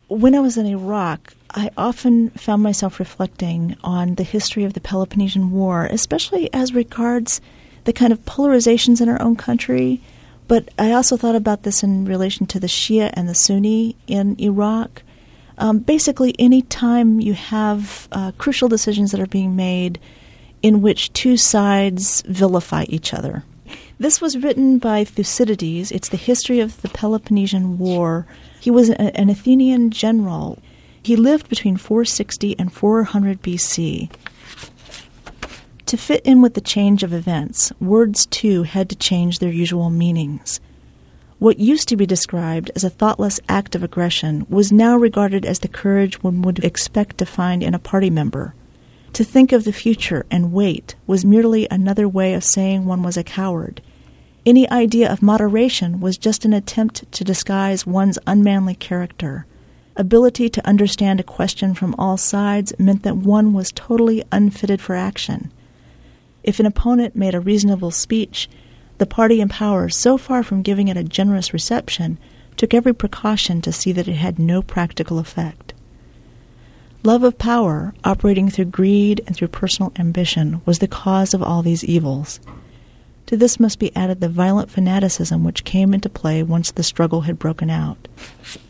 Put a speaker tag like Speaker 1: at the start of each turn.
Speaker 1: When I was in Iraq, I often found myself reflecting on the history of the Peloponnesian War, especially as regards the kind of polarizations in our own country. But I also thought about this in relation to the Shia and the Sunni in Iraq. Basically, any time you have crucial decisions that are being made in which two sides vilify each other. This was written by Thucydides. It's the history of the Peloponnesian War. He was an Athenian general. He lived between 460 and 400 BC. To fit in with the change of events, words too had to change their usual meanings. What used to be described as a thoughtless act of aggression was now regarded as the courage one would expect to find in a party member. To think of the future and wait was merely another way of saying one was a coward. Any idea of moderation was just an attempt to disguise one's unmanly character. Ability to understand a question from all sides meant that one was totally unfitted for action. If an opponent made a reasonable speech, the party in power, so far from giving it a generous reception, took every precaution to see that it had no practical effect. Love of power, operating through greed and through personal ambition, was the cause of all these evils. To this must be added the violent fanaticism which came into play once the struggle had broken out.